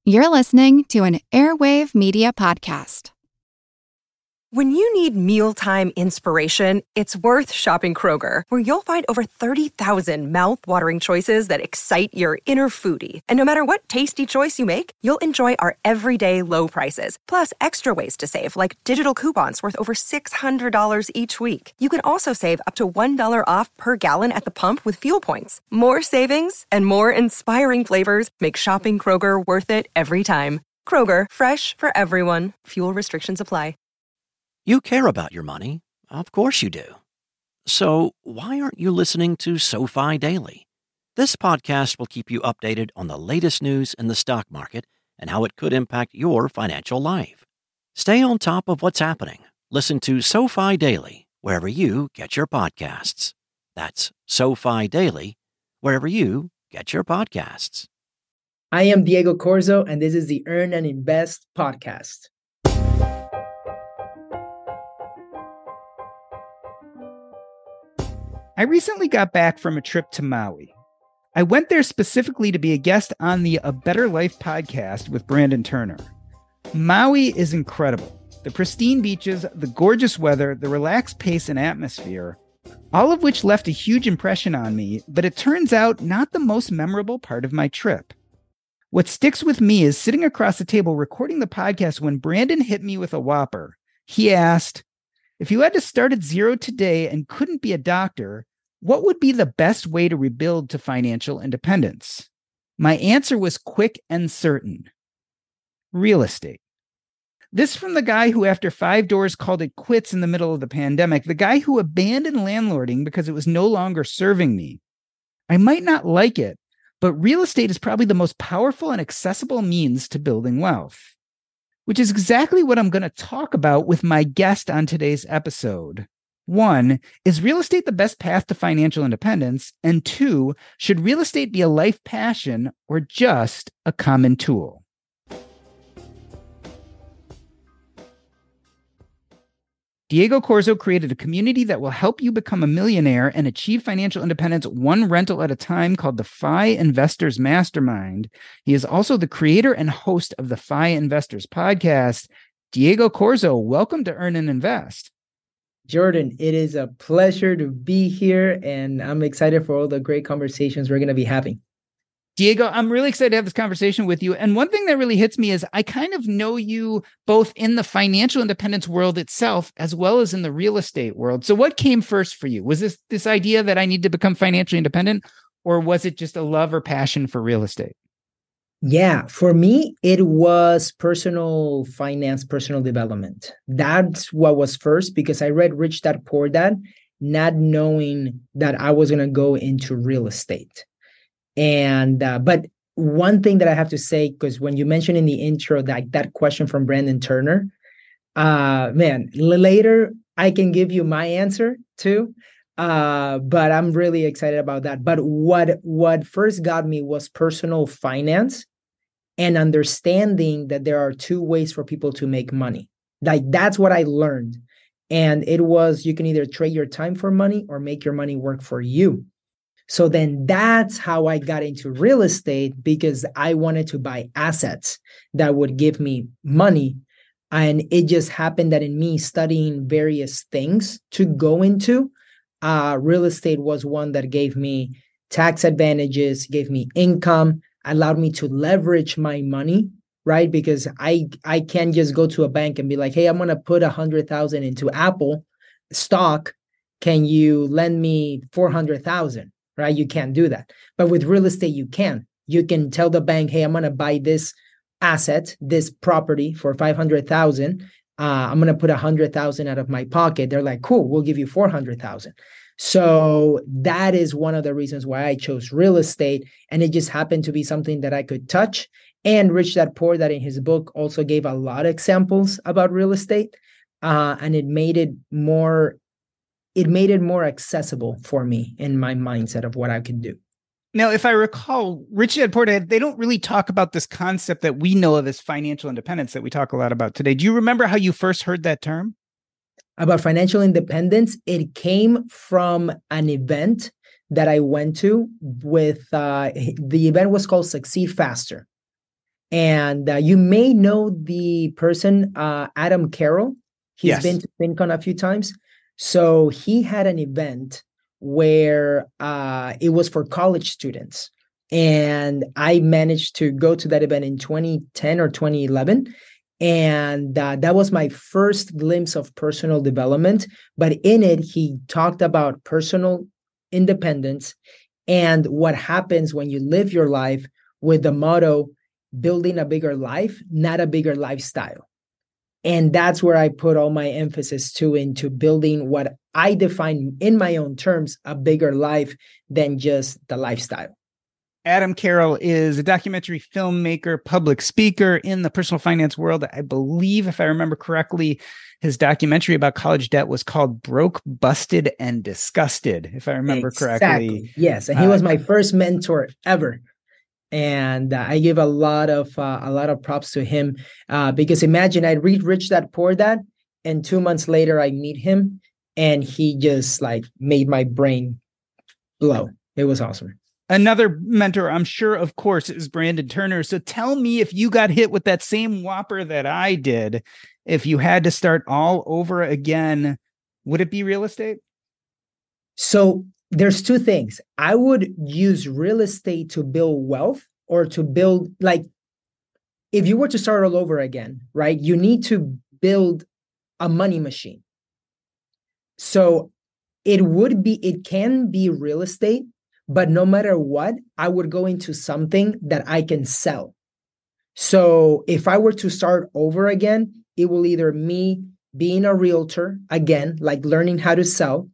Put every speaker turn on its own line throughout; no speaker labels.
You're listening to an Airwave Media Podcast.
When you need mealtime inspiration, it's worth shopping Kroger, where you'll find over 30,000 mouth-watering choices that excite your inner foodie. And no matter what tasty choice you make, you'll enjoy our everyday low prices, plus extra ways to save, like digital coupons worth over $600 each week. You can also save up to $1 off per gallon at the pump with fuel points. More savings and more inspiring flavors make shopping Kroger worth it every time. Kroger, fresh for everyone. Fuel restrictions apply.
You care about your money. Of course you do. So why aren't you listening to SoFi Daily? This podcast will keep you updated on the latest news in the stock market and how it could impact your financial life. Stay on top of what's happening. Listen to SoFi Daily wherever you get your podcasts. That's SoFi Daily wherever you get your podcasts.
I am Diego Corzo, and this is the Earn and Invest podcast.
I recently got back from a trip to Maui. I went there specifically to be a guest on the A Better Life podcast with Brandon Turner. Maui is incredible. The pristine beaches, the gorgeous weather, the relaxed pace and atmosphere, all of which left a huge impression on me, but it turns out not the most memorable part of my trip. What sticks with me is sitting across the table recording the podcast when Brandon hit me with a whopper. He asked, if you had to start at zero today and couldn't be a doctor, what would be the best way to rebuild to financial independence? My answer was quick and certain. Real estate. This from the guy who, after 5 doors, called it quits in the middle of the pandemic, the guy who abandoned landlording because it was no longer serving me. I might not like it, but real estate is probably the most powerful and accessible means to building wealth, which is exactly what I'm going to talk about with my guest on today's episode. 1, is real estate the best path to financial independence? And 2, should real estate be a life passion or just a common tool? Diego Corzo created a community that will help you become a millionaire and achieve financial independence one rental at a time, called the FI Investors Mastermind. He is also the creator and host of the FI Investors podcast. Diego Corzo, welcome to Earn and Invest.
Jordan, it is a pleasure to be here, and I'm excited for all the great conversations we're going to be having.
Diego, I'm really excited to have this conversation with you. And one thing that really hits me is I kind of know you both in the financial independence world itself, as well as in the real estate world. So what came first for you? Was this idea that I need to become financially independent, or was it just a love or passion for real estate?
Yeah, for me, it was personal finance, personal development. That's what was first, because I read Rich Dad Poor Dad, not knowing that I was going to go into real estate. And but one thing that I have to say, because when you mentioned in the intro that question from Brandon Turner, later I can give you my answer too. But I'm really excited about that. But what first got me was personal finance and understanding that there are 2 ways for people to make money. Like, that's what I learned. And it was, you can either trade your time for money or make your money work for you. So then that's how I got into real estate, because I wanted to buy assets that would give me money. And it just happened that in me studying various things to go into, real estate was one that gave me tax advantages, gave me income, allowed me to leverage my money, right? Because I can't just go to a bank and be like, hey, I'm going to put 100,000 into Apple stock. Can you lend me 400,000? Right? You can't do that. But with real estate, you can. You can tell the bank, hey, I'm going to buy this asset, this property for 500,000. I'm going to put 100,000 out of my pocket. They're like, cool, we'll give you 400,000. So that is one of the reasons why I chose real estate. And it just happened to be something that I could touch. And Rich Dad Poor Dad in his book also gave a lot of examples about real estate. And it made it more accessible for me in my mindset of what I could do.
Now, if I recall, Rich Dad Poor Dad, they don't really talk about this concept that we know of as financial independence that we talk a lot about today. Do you remember how you first heard that term?
About financial independence, it came from an event that I went to with, the event was called Succeed Faster. And you may know the person, Adam Carroll. He's
Yes.
been to FinCon a few times. So he had an event where it was for college students. And I managed to go to that event in 2010 or 2011. And that was my first glimpse of personal development. But in it, he talked about personal independence and what happens when you live your life with the motto, building a bigger life, not a bigger lifestyle. And that's where I put all my emphasis into building what I define in my own terms, a bigger life than just the lifestyle.
Adam Carroll is a documentary filmmaker, public speaker in the personal finance world. I believe, if I remember correctly, his documentary about college debt was called Broke, Busted, and Disgusted, if I remember correctly.
Yes. And he was my first mentor ever. And I give a lot of props to him because imagine I read Rich Dad Poor Dad, and 2 months later I meet him, and he just like made my brain blow. It was awesome.
Another mentor, I'm sure, of course, is Brandon Turner. So tell me, if you got hit with that same whopper that I did, if you had to start all over again, would it be real estate?
So there's two things. I would use real estate to build wealth, or to build, like, if you were to start all over again, right, you need to build a money machine. So it can be real estate, but no matter what, I would go into something that I can sell. So if I were to start over again, it will either me being a realtor again, like learning how to sell,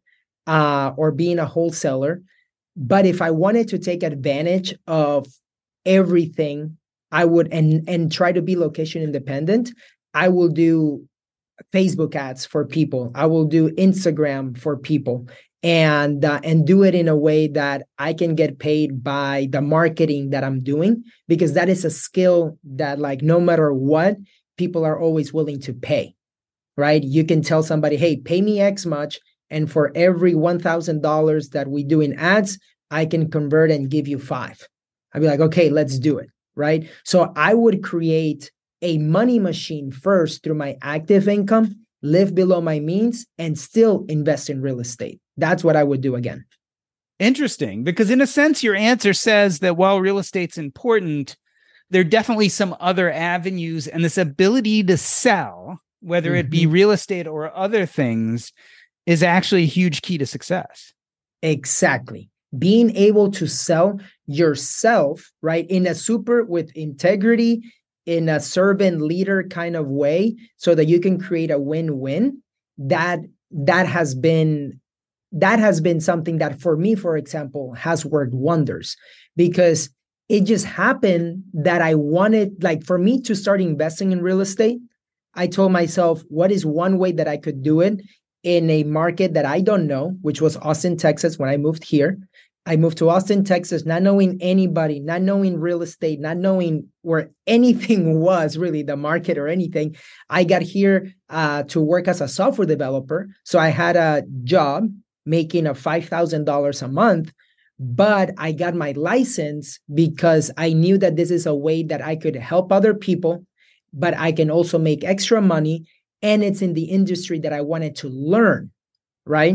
or being a wholesaler. But if I wanted to take advantage of everything, I would, and try to be location independent, I will do Facebook ads for people. I will do Instagram for people, and do it in a way that I can get paid by the marketing that I'm doing, because that is a skill that, like, no matter what, people are always willing to pay, right? You can tell somebody, hey, pay me X much, and for every $1,000 that we do in ads, I can convert and give you $5. I'd be like, okay, let's do it, right? So I would create a money machine first through my active income, live below my means, and still invest in real estate. That's what I would do again.
Interesting, because in a sense, your answer says that while real estate's important, there are definitely some other avenues, and this ability to sell, whether it be real estate or other things, is actually a huge key to success.
Exactly. Being able to sell yourself, right, with integrity, in a servant leader kind of way, so that you can create a win-win. That has been something that, for me, for example, has worked wonders, because it just happened that I wanted, like, for me to start investing in real estate. I told myself, what is one way that I could do it in a market that I don't know, which was Austin, Texas, when I moved here. I moved to Austin, Texas, not knowing anybody, not knowing real estate, not knowing where anything was, really, the market or anything. I got here to work as a software developer. So I had a job making $5,000 a month, but I got my license because I knew that this is a way that I could help other people, but I can also make extra money. And it's in the industry that I wanted to learn, right?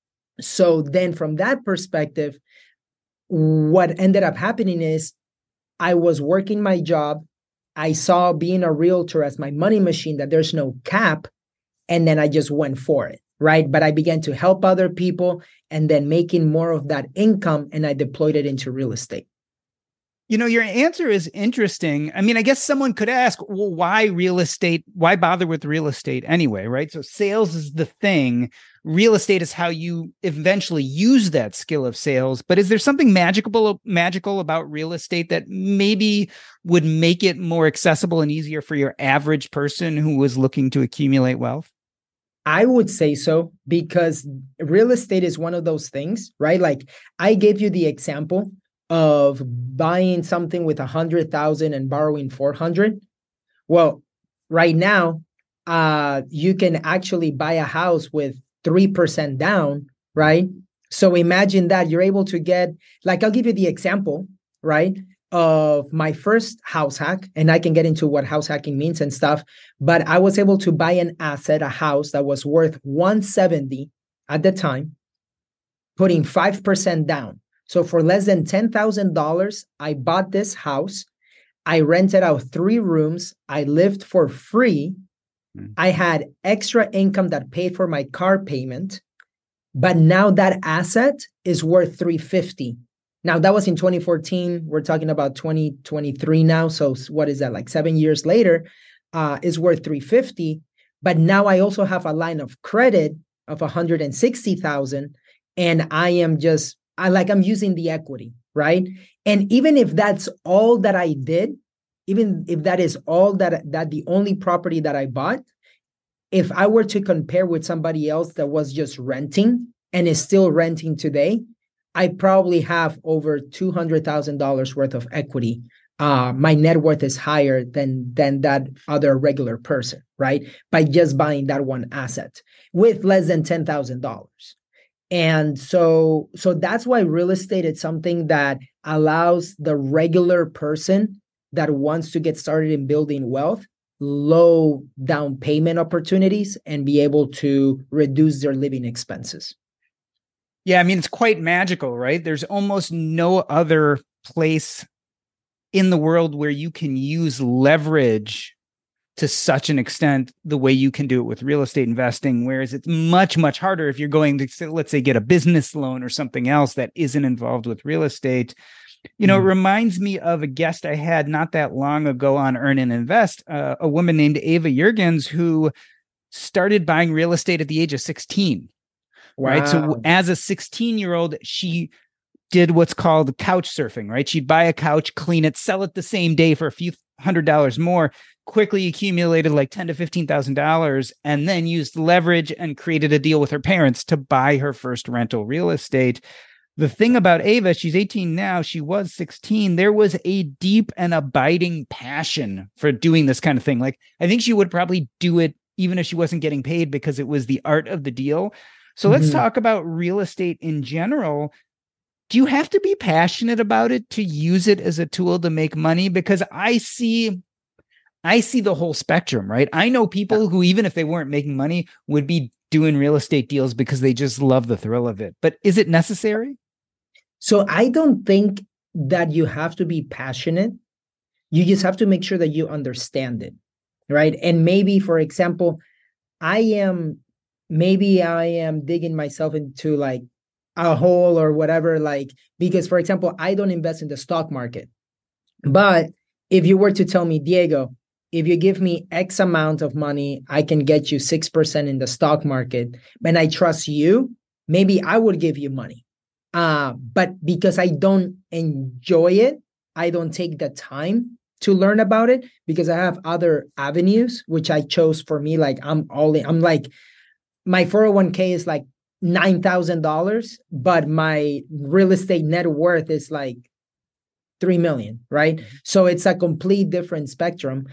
So then from that perspective, what ended up happening is I was working my job. I saw being a realtor as my money machine, that there's no cap. And then I just went for it, right? But I began to help other people, and then making more of that income, and I deployed it into real estate.
You know, your answer is interesting. I mean, I guess someone could ask, well, why real estate? Why bother with real estate anyway, right? So sales is the thing. Real estate is how you eventually use that skill of sales. But is there something magical about real estate that maybe would make it more accessible and easier for your average person who was looking to accumulate wealth?
I would say so, because real estate is one of those things, right? Like, I gave you the example of buying something with 100,000 and borrowing 400. Well, right now, you can actually buy a house with 3% down, right? So imagine that you're able to get, like, I'll give you the example, right, of my first house hack, and I can get into what house hacking means and stuff, but I was able to buy an asset, a house that was worth 170 at the time, putting 5% down. So for less than $10,000, I bought this house. I rented out 3 rooms. I lived for free. I had extra income that paid for my car payment. But now that asset is worth $350. Now that was in 2014. We're talking about 2023 now. So what is that, like 7 years later, is worth $350. But now I also have a line of credit of $160,000. And I'm using the equity, right? And even if that's all that I did, even if that is all that the only property that I bought, if I were to compare with somebody else that was just renting and is still renting today, I probably have over $200,000 worth of equity. My net worth is higher than that other regular person, right? By just buying that one asset with less than $10,000. And so that's why real estate is something that allows the regular person that wants to get started in building wealth, low down payment opportunities, and be able to reduce their living expenses.
Yeah, I mean, it's quite magical, right? There's almost no other place in the world where you can use leverage to such an extent the way you can do it with real estate investing, whereas it's much, much harder if you're going to, let's say, get a business loan or something else that isn't involved with real estate. It reminds me of a guest I had not that long ago on Earn and Invest, a woman named Ava Jurgens, who started buying real estate at the age of 16.
Wow.
Right. So as a 16-year-old, she did what's called couch surfing, right? She'd buy a couch, clean it, sell it the same day for a few $100s more, quickly accumulated like $10,000 to $15,000, and then used leverage and created a deal with her parents to buy her first rental real estate. The thing about Ava, she's 18 now, she was 16. There was a deep and abiding passion for doing this kind of thing. Like, I think she would probably do it even if she wasn't getting paid because it was the art of the deal. So let's talk about real estate in general. Do you have to be passionate about it to use it as a tool to make money? Because I see the whole spectrum, right? I know people who, even if they weren't making money, would be doing real estate deals because they just love the thrill of it. But is it necessary?
So I don't think that you have to be passionate. You just have to make sure that you understand it, right? And maybe, for example, I am digging myself into like a hole or whatever, like, because, for example, I don't invest in the stock market. But if you were to tell me, Diego, if you give me X amount of money, I can get you 6% in the stock market, and I trust you, maybe I would give you money. But because I don't enjoy it, I don't take the time to learn about it because I have other avenues, which I chose for me. Like, I'm like, my 401k is like $9,000, but my real estate net worth is like $3 million, right? So it's a complete different spectrum.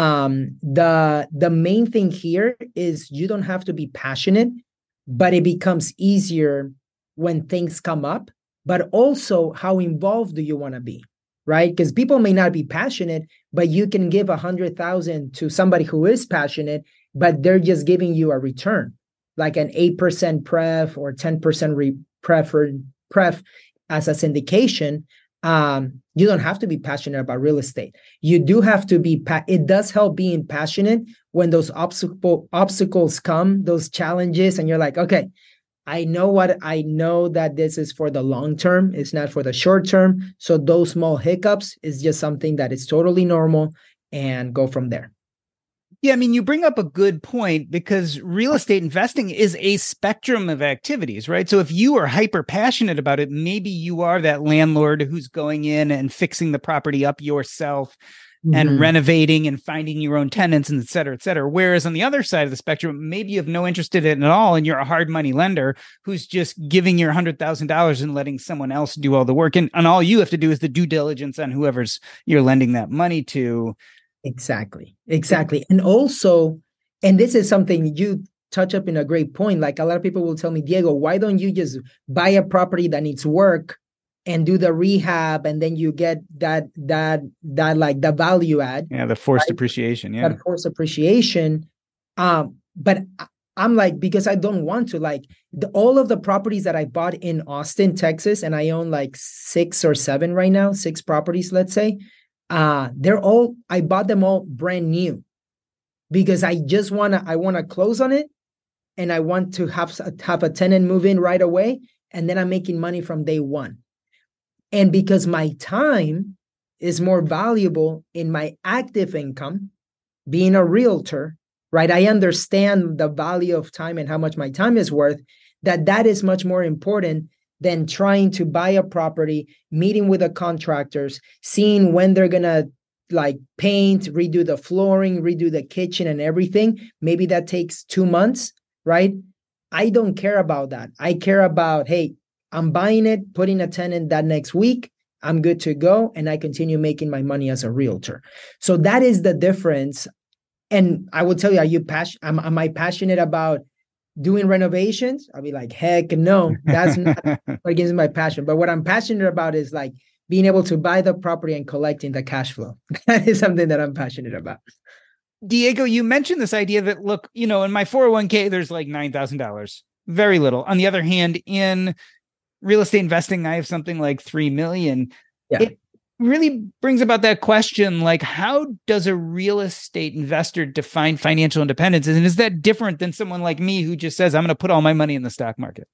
The main thing here is you don't have to be passionate, but it becomes easier when things come up, but also how involved do you want to be, right? Because people may not be passionate, but you can give $100,000 to somebody who is passionate, but they're just giving you a return, like an 8% pref or 10% pref as a syndication. You don't have to be passionate about real estate. You do have to be, it does help being passionate when those obstacles come, those challenges, and you're like, okay, I know that this is for the long term. It's not for the short term. So those small hiccups is just something that is totally normal, and go from there.
Yeah, I mean, you bring up a good point because real estate investing is a spectrum of activities, right? So if you are hyper passionate about it, maybe you are that landlord who's going in and fixing the property up yourself and renovating and finding your own tenants, and et cetera, et cetera. Whereas on the other side of the spectrum, maybe you have no interest in it at all, and you're a hard money lender who's just giving your $100,000 and letting someone else do all the work. And all you have to do is the due diligence on whoever's you're lending that money to.
Exactly. And also, and this is something you touch up in a great point. Like, a lot of people will tell me, Diego, why don't you just buy a property that needs work and do the rehab, and then you get that like the value add.
Yeah, the forced appreciation. Yeah,
that forced appreciation. But I'm like, because I don't want to, like, all of the properties that I bought in Austin, Texas, and I own like 6 or 7 right now, 6 properties, let's say. I bought them all brand new because I want to close on it, and I want to have a tenant move in right away, and then I'm making money from day one. And because my time is more valuable in my active income, being a realtor, right? I understand the value of time and how much my time is worth, that is much more important than trying to buy a property, meeting with the contractors, seeing when they're going to like paint, redo the flooring, redo the kitchen and everything. Maybe that takes 2 months, right? I don't care about that. I care about, hey, I'm buying it, putting a tenant that next week, I'm good to go, and I continue making my money as a realtor. So that is the difference. And I will tell you, am I passionate about doing renovations? I'll be like, heck no, that's not what gives me my passion. But what I'm passionate about is like being able to buy the property and collecting the cash flow. That is something that I'm passionate about.
Diego, you mentioned this idea that, look, in my 401k, there's like $9,000, very little. On the other hand, in real estate investing, I have something like 3 million.
Yeah.
It really brings about that question, like, how does a real estate investor define financial independence? And is that different than someone like me who just says, I'm going to put all my money in the stock market?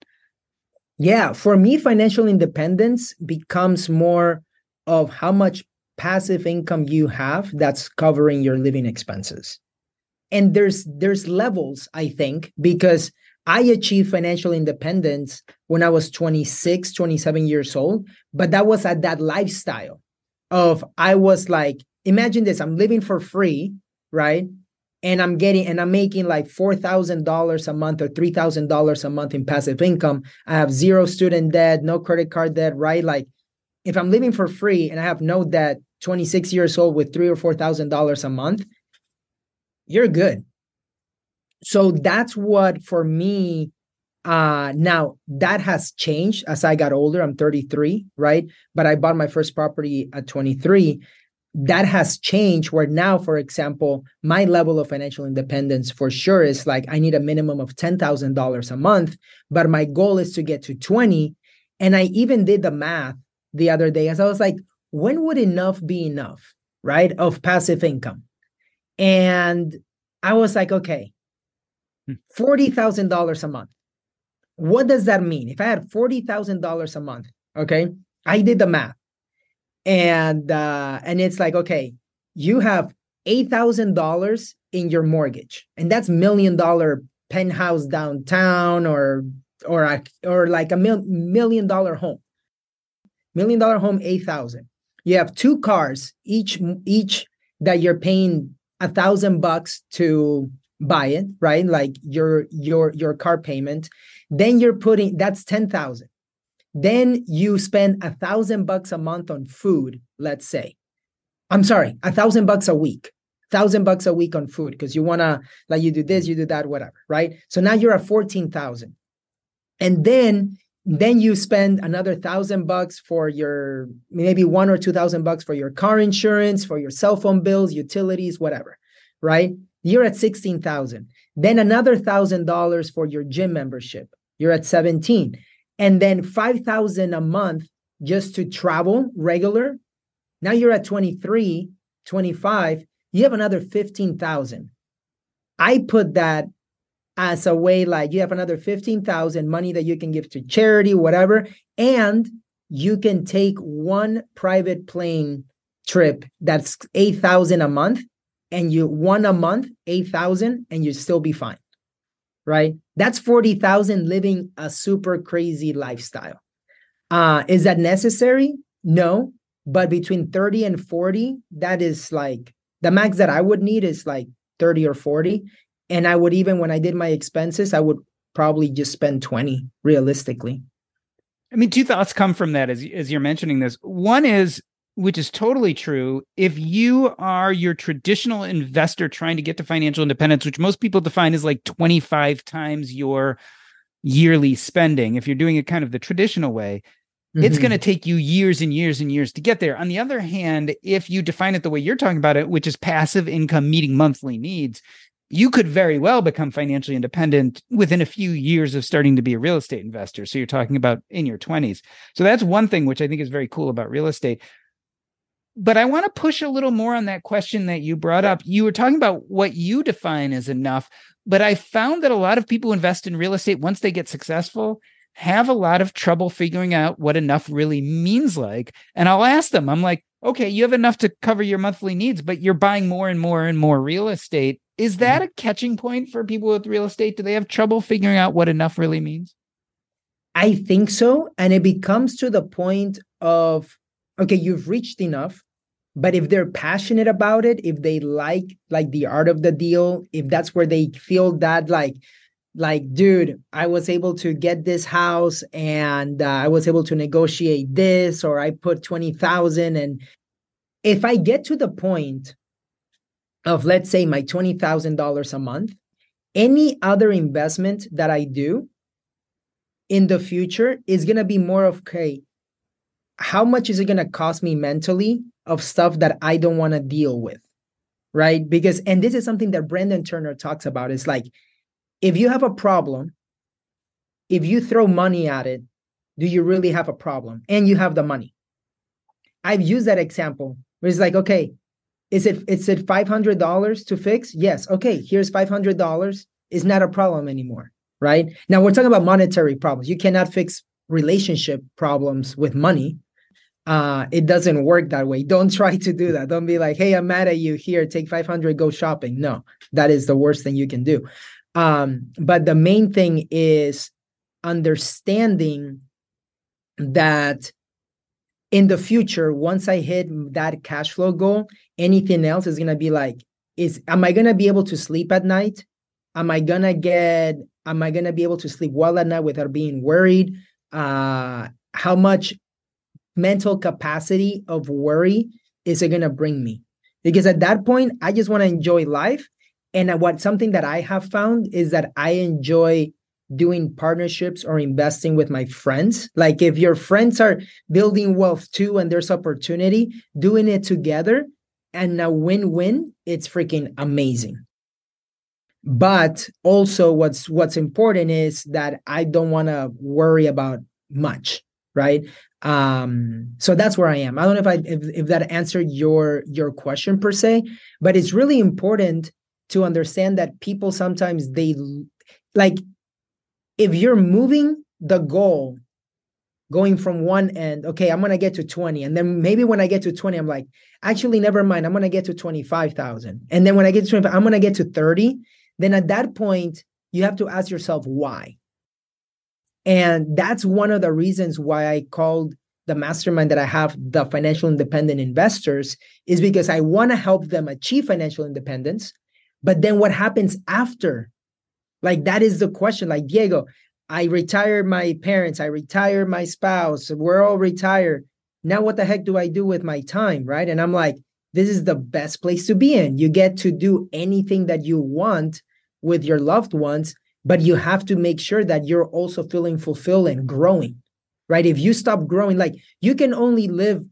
Yeah, for me, financial independence becomes more of how much passive income you have that's covering your living expenses. And there's levels, I think, because I achieved financial independence when I was 26, 27 years old, but that was at that lifestyle of, I was like, imagine this, I'm living for free, right? And I'm making like $4,000 a month or $3,000 a month in passive income. I have 0 student debt, no credit card debt, right? Like, if I'm living for free and I have no debt, 26 years old with $3,000 or $4,000 a month, you're good. So that's what, for me, now that has changed as I got older. I'm 33, right? But I bought my first property at 23. That has changed where now, for example, my level of financial independence for sure is like, I need a minimum of $10,000 a month, but my goal is to get to 20. And I even did the math the other day as I was like, when would enough be enough, right? Of passive income. And I was like, okay, $40,000 a month. What does that mean? If I had $40,000 a month, okay, I did the math. And it's like, okay, you have $8,000 in your mortgage, and that's $1 million penthouse downtown, or like a $1 million home. $1 million home, 8,000. You have 2 cars, each that you're paying $1,000 to buy it, right? Like your car payment. Then you're putting, that's 10,000. Then you spend $1,000 a month on food, let's say. I'm sorry, $1,000 a week. $1,000 a week on food, because you wanna, like, you do this, you do that, whatever, right? So now you're at 14,000. And then you spend another $1,000 for your, maybe $1,000 or $2,000 for your car insurance, for your cell phone bills, utilities, whatever, right? You're at 16,000. Then another $1,000 for your gym membership. You're at 17. And then 5,000 a month just to travel regular. Now you're at 23, 25. You have another 15,000. I put that as a way, like, you have another 15,000 money that you can give to charity, whatever. And you can take one private plane trip that's 8,000 a month, and you one a month, 8,000, and you still be fine, right? That's 40,000 living a super crazy lifestyle. Is that necessary? No, but between 30 and 40, that is like the max that I would need is like 30 or 40. And I would, even when I did my expenses, I would probably just spend 20 realistically.
I mean, 2 thoughts come from that as you're mentioning this. One is, which is totally true, if you are your traditional investor trying to get to financial independence, which most people define as like 25 times your yearly spending, if you're doing it kind of the traditional way, it's going to take you years and years and years to get there. On the other hand, if you define it the way you're talking about it, which is passive income meeting monthly needs, you could very well become financially independent within a few years of starting to be a real estate investor. So you're talking about in your 20s. So that's one thing which I think is very cool about real estate. But I want to push a little more on that question that you brought up. You were talking about what you define as enough, but I found that a lot of people who invest in real estate, once they get successful, have a lot of trouble figuring out what enough really means like. And I'll ask them, I'm like, okay, you have enough to cover your monthly needs, but you're buying more and more and more real estate. Is that a catching point for people with real estate? Do they have trouble figuring out what enough really means?
I think so. And it becomes to the point of, okay, you've reached enough, but if they're passionate about it, if they like the art of the deal, if that's where they feel that like, dude, I was able to get this house and I was able to negotiate this, or I put 20,000. And if I get to the point of, let's say, my $20,000 a month, any other investment that I do in the future is going to be more of, okay, how much is it going to cost me mentally of stuff that I don't want to deal with, right? Because, and this is something that Brandon Turner talks about, is like, if you have a problem, if you throw money at it, do you really have a problem? And you have the money. I've used that example where it's like, okay, is it $500 to fix? Yes. Okay, here's $500. It's not a problem anymore, right? Now we're talking about monetary problems. You cannot fix relationship problems with money. It doesn't work that way. Don't try to do that. Don't be like, hey, I'm mad at you. Here, take 500, go shopping. No, that is the worst thing you can do. But the main thing is understanding that in the future, once I hit that cash flow goal, anything else is going to be like, am I going to be able to sleep at night? Am I going to be able to sleep well at night without being worried? How much mental capacity of worry is it going to bring me? Because at that point, I just want to enjoy life. And something that I have found is that I enjoy doing partnerships or investing with my friends. Like if your friends are building wealth too, and there's opportunity, doing it together and a win-win, it's freaking amazing. But also what's important is that I don't want to worry about much, right? So that's where I am. I don't know if that answered your question per se, but it's really important to understand that people sometimes if you're moving the goal, going from one end, okay, I'm going to get to 20. And then maybe when I get to 20, I'm like, actually, never mind. I'm going to get to 25,000. And then when I get to 25, I'm going to get to 30. Then at that point, you have to ask yourself why. And that's one of the reasons why I called the mastermind that I have, the Financial Independent Investors, is because I want to help them achieve financial independence. But then what happens after? Like, that is the question. Like, Diego, I retired my parents, I retired my spouse, we're all retired. Now what the heck do I do with my time, right? And I'm like, this is the best place to be in. You get to do anything that you want with your loved ones, but you have to make sure that you're also feeling fulfilled and growing, right? If you stop growing, like you can only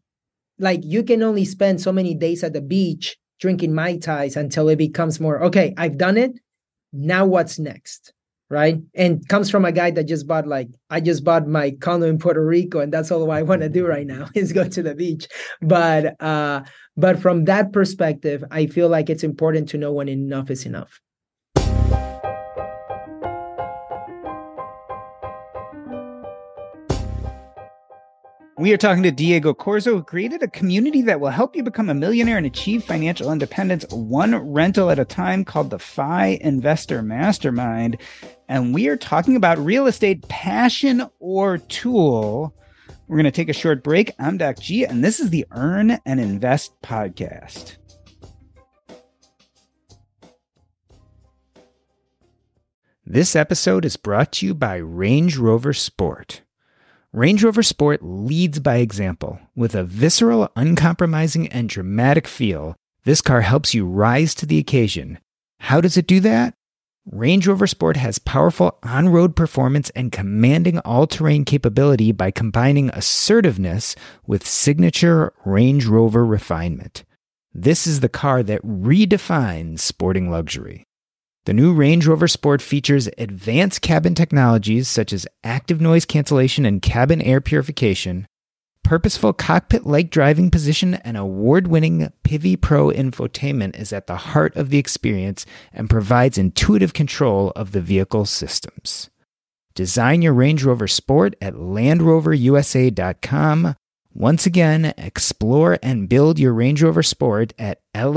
spend so many days at the beach drinking Mai Tais until it becomes more, okay, I've done it. Now what's next, right? And comes from a guy that I just bought my condo in Puerto Rico, and that's all I want to do right now is go to the beach. But from that perspective, I feel like it's important to know when enough is enough.
We are talking to Diego Corzo, who created a community that will help you become a millionaire and achieve financial independence one rental at a time, called the FI Investor Mastermind. And we are talking about real estate, passion or tool. We're going to take a short break. I'm Doc G, and this is the Earn and Invest podcast. This episode is brought to you by Range Rover Sport. Range Rover Sport leads by example. With a visceral, uncompromising, and dramatic feel, this car helps you rise to the occasion. How does it do that? Range Rover Sport has powerful on-road performance and commanding all-terrain capability by combining assertiveness with signature Range Rover refinement. This is the car that redefines sporting luxury. The new Range Rover Sport features advanced cabin technologies such as active noise cancellation and cabin air purification, purposeful cockpit-like driving position, and award-winning Pivi Pro infotainment is at the heart of the experience and provides intuitive control of the vehicle systems. Design your Range Rover Sport at LandRoverUSA.com. Once again, explore and build your Range Rover Sport at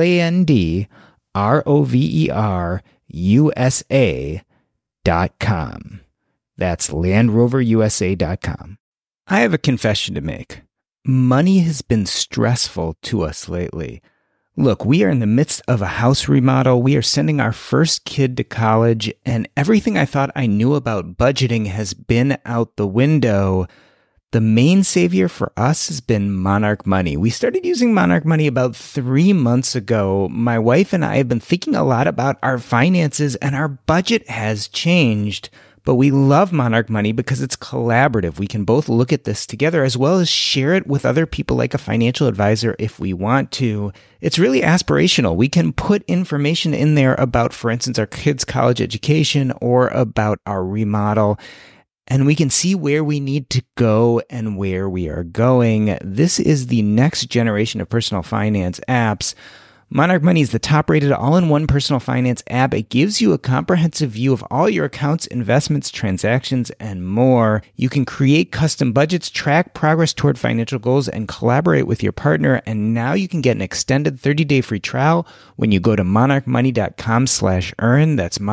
LandRoverUSA.com. That's LandRoverUSA.com. I have a confession to make. Money has been stressful to us lately. Look, we are in the midst of a house remodel. We are sending our first kid to college, and everything I thought I knew about budgeting has been out the window. The main savior for us has been Monarch Money. We started using Monarch Money about 3 months ago. My wife and I have been thinking a lot about our finances, and our budget has changed. But we love Monarch Money because it's collaborative. We can both look at this together as well as share it with other people like a financial advisor if we want to. It's really aspirational. We can put information in there about, for instance, our kids' college education or about our remodel. And we can see where we need to go and where we are going. This is the next generation of personal finance apps. Monarch Money is the top-rated all-in-one personal finance app. It gives you a comprehensive view of all your accounts, investments, transactions, and more. You can create custom budgets, track progress toward financial goals, and collaborate with your partner. And now you can get an extended 30-day free trial when you go to monarchmoney.com/earn. That's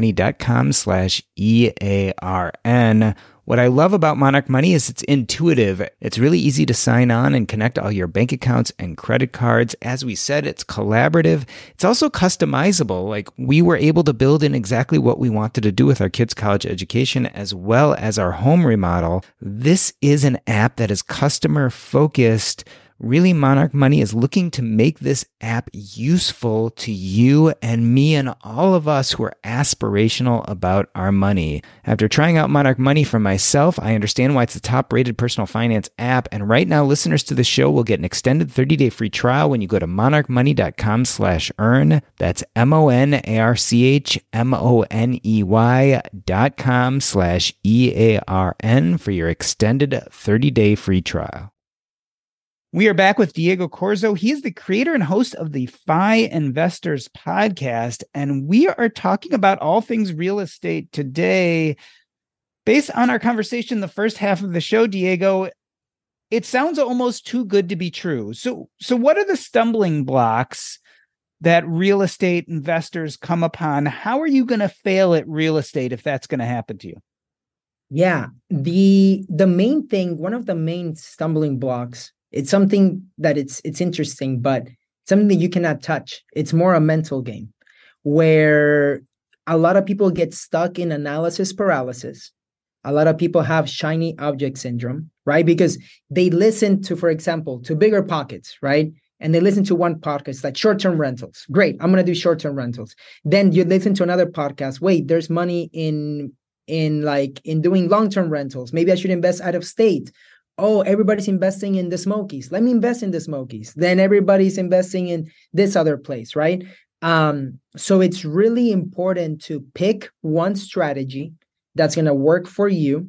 monarchmoney.com/EARN. What I love about Monarch Money is it's intuitive. It's really easy to sign on and connect all your bank accounts and credit cards. As we said, it's collaborative. It's also customizable. Like, we were able to build in exactly what we wanted to do with our kids' college education as well as our home remodel. This is an app that is customer focused. Really, Monarch Money is looking to make this app useful to you and me and all of us who are aspirational about our money. After trying out Monarch Money for myself, I understand why it's the top-rated personal finance app. And right now, listeners to the show will get an extended 30-day free trial when you go to monarchmoney.com/earn. That's monarchmoney.com/EARN for your extended 30-day free trial. We are back with Diego Corzo. He is the creator and host of the FI Investors podcast, and we are talking about all things real estate today. Based on our conversation the first half of the show, Diego, it sounds almost too good to be true. So what are the stumbling blocks that real estate investors come upon? How are you going to fail at real estate if that's going to happen to you?
Yeah, the main thing, one of the main stumbling blocks, it's something that it's interesting, but something that you cannot touch. It's more a mental game where a lot of people get stuck in analysis paralysis. A lot of people have shiny object syndrome, right? Because they listen to, for example, to Bigger Pockets, right? And they listen to one podcast like short-term rentals. Great, I'm going to do short-term rentals. Then you listen to another podcast. Wait, there's money in doing long-term rentals. Maybe I should invest out of state. Oh, everybody's investing in the Smokies. Let me invest in the Smokies. Then everybody's investing in this other place, right? So it's really important to pick one strategy that's going to work for you.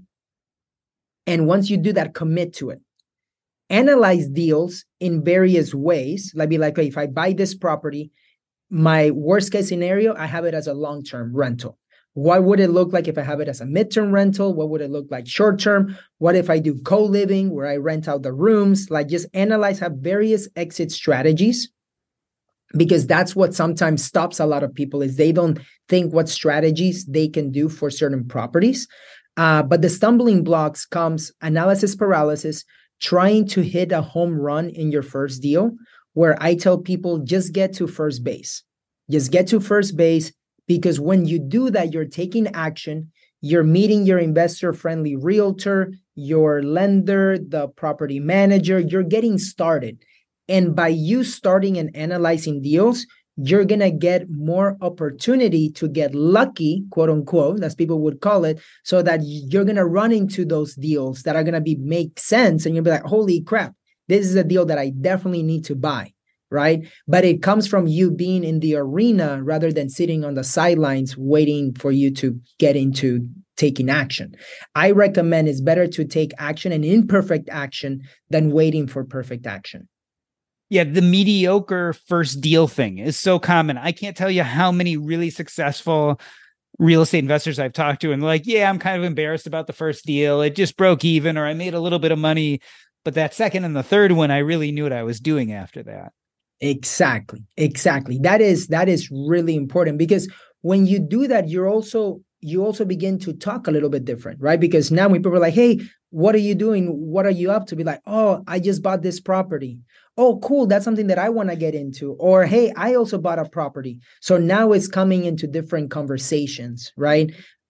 And once you do that, commit to it. Analyze deals in various ways. Like, be like, hey, if I buy this property, my worst case scenario, I have it as a long-term rental. What would it look like if I have it as a midterm rental? What would it look like short-term? What if I do co-living where I rent out the rooms? Like, just analyze, have various exit strategies, because that's what sometimes stops a lot of people is they don't think what strategies they can do for certain properties. But the stumbling blocks comes analysis paralysis, trying to hit a home run in your first deal, where I tell people just get to first base. Just get to first base. Because when you do that, you're taking action, you're meeting your investor-friendly realtor, your lender, the property manager, you're getting started. And by you starting and analyzing deals, you're going to get more opportunity to get lucky, quote unquote, as people would call it, so that you're going to run into those deals that are going to make sense. And you'll be like, holy crap, this is a deal that I definitely need to buy, right? But it comes from you being in the arena rather than sitting on the sidelines waiting for you to get into taking action. I recommend it's better to take action and imperfect action than waiting for perfect action.
Yeah, the mediocre first deal thing is so common. I can't tell you how many really successful real estate investors I've talked to and like, yeah, I'm kind of embarrassed about the first deal. It just broke even, or I made a little bit of money. But that second and the third one, I really knew what I was doing after that.
Exactly. That is really important, because when you do that, you also begin to talk a little bit different, right? Because now when people are like, hey, what are you doing? What are you up to? Be like, oh, I just bought this property. Oh, cool. That's something that I want to get into. Or, hey, I also bought a property. So now it's coming into different conversations, right?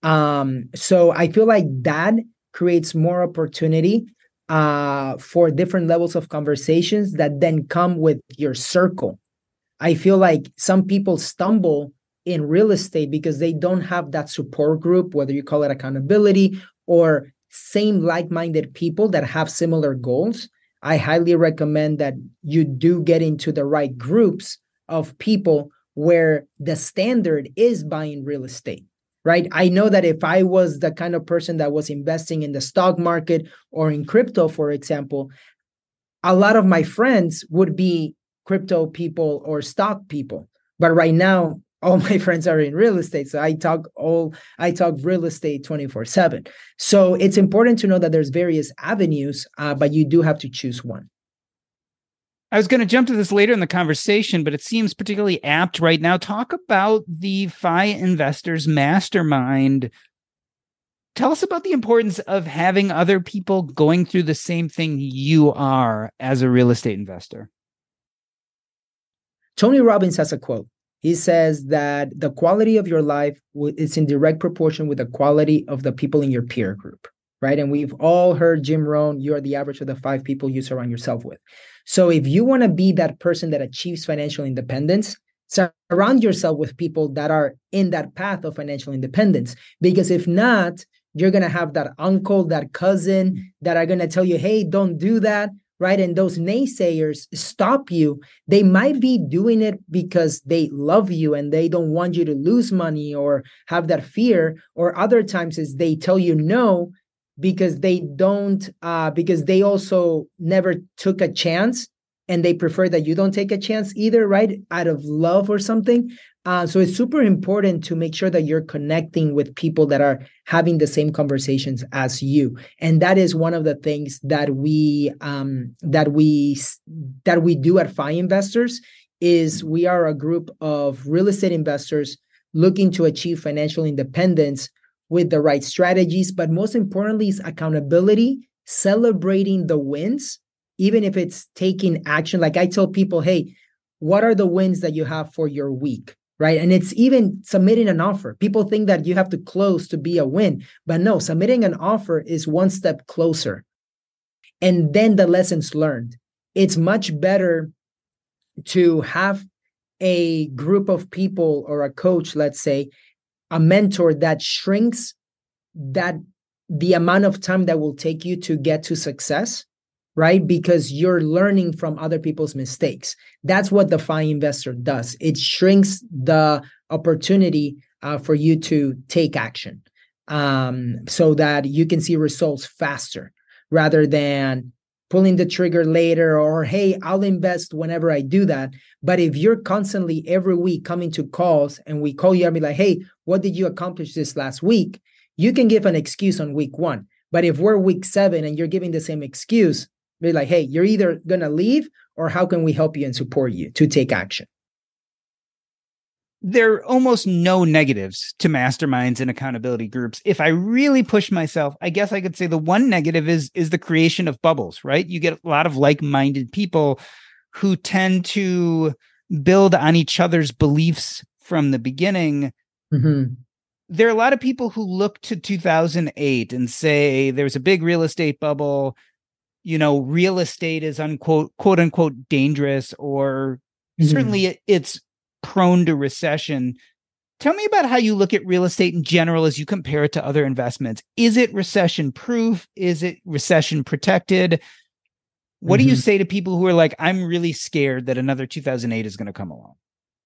So I feel like that creates more opportunity for different levels of conversations that then come with your circle. I feel like some people stumble in real estate because they don't have that support group, whether you call it accountability or same like-minded people that have similar goals. I highly recommend that you do get into the right groups of people where the standard is buying real estate, right? I know that if I was the kind of person that was investing in the stock market or in crypto, for example, a lot of my friends would be crypto people or stock people. But right now, all my friends are in real estate. So I talk real estate 24/7. So it's important to know that there's various avenues, but you do have to choose one.
I was going to jump to this later in the conversation, but it seems particularly apt right now. Talk about the FI Investors Mastermind. Tell us about the importance of having other people going through the same thing you are as a real estate investor.
Tony Robbins has a quote. He says that the quality of your life is in direct proportion with the quality of the people in your peer group, right? And we've all heard Jim Rohn, you're the average of the 5 people you surround yourself with. So if you want to be that person that achieves financial independence, surround yourself with people that are in that path of financial independence. Because if not, you're going to have that uncle, that cousin that are going to tell you, hey, don't do that, right? And those naysayers stop you. They might be doing it because they love you and they don't want you to lose money or have that fear. Or other times is they tell you no because they don't, because they also never took a chance and they prefer that you don't take a chance either, right? Out of love or something. So it's super important to make sure that you're connecting with people that are having the same conversations as you. And that is one of the things that we do at FI Investors is we are a group of real estate investors looking to achieve financial independence with the right strategies. But most importantly is accountability, celebrating the wins, even if it's taking action. Like I tell people, hey, what are the wins that you have for your week? Right. And it's even submitting an offer. People think that you have to close to be a win, but no, submitting an offer is one step closer. And then the lessons learned. It's much better to have a group of people or a coach, let's say, a mentor that shrinks the amount of time that will take you to get to success, right? Because you're learning from other people's mistakes. That's what the FI Investor does. It shrinks the opportunity for you to take action so that you can see results faster rather than pulling the trigger later or, hey, I'll invest whenever I do that. But if you're constantly every week coming to calls and we call you and be like, hey, what did you accomplish this last week? You can give an excuse on week 1. But if we're week 7 and you're giving the same excuse, be like, hey, you're either going to leave or how can we help you and support you to take action?
There are almost no negatives to masterminds and accountability groups. If I really push myself, I guess I could say the one negative is the creation of bubbles, right? You get a lot of like-minded people who tend to build on each other's beliefs from the beginning. Mm-hmm. There are a lot of people who look to 2008 and say there's a big real estate bubble. You know, real estate is quote unquote dangerous, or certainly it's prone to recession. Tell me about how you look at real estate in general as you compare it to other investments. Is it recession proof? Is it recession protected? What do you say to people who are like, I'm really scared that another 2008 is going to come along?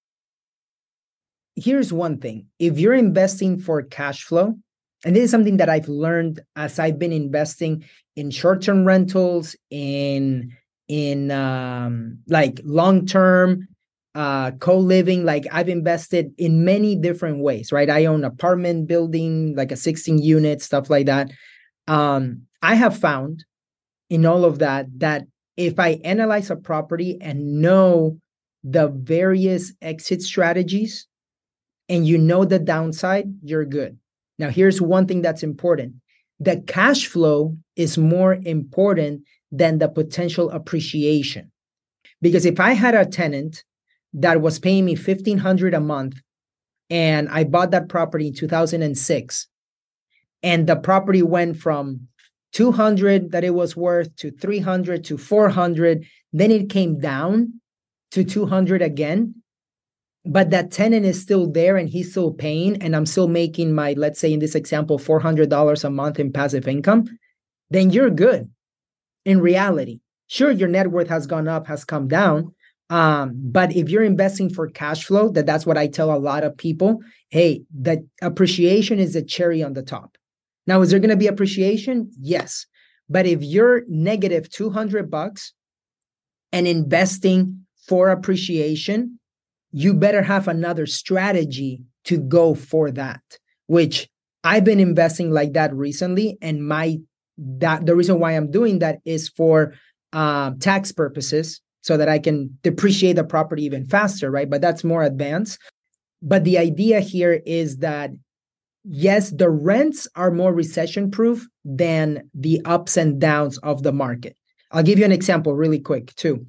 Here's one thing. If you're investing for cash flow, and this is something that I've learned as I've been investing in short-term rentals, in like long-term co-living, like I've invested in many different ways, right? I own apartment building, like a 16 unit, stuff like that. I have found in all of that if I analyze a property and know the various exit strategies and you know the downside, you're good. Now, here's one thing that's important. The cash flow is more important than the potential appreciation. Because if I had a tenant that was paying me $1,500 a month and I bought that property in 2006 and the property went from 200 that it was worth to 300 to 400, then it came down to 200 again, but that tenant is still there and he's still paying and I'm still making my, let's say in this example, $400 a month in passive income, then you're good. In reality, sure, your net worth has gone up, has come down, but if you're investing for cash flow, that's what I tell a lot of people. Hey, the appreciation is a cherry on the top. Now, is there going to be appreciation? Yes. But if you're negative $200 and investing for appreciation, you better have another strategy to go for that, which I've been investing like that recently. And the reason why I'm doing that is for tax purposes, so that I can depreciate the property even faster, right? But that's more advanced. But the idea here is that, yes, the rents are more recession-proof than the ups and downs of the market. I'll give you an example really quick too.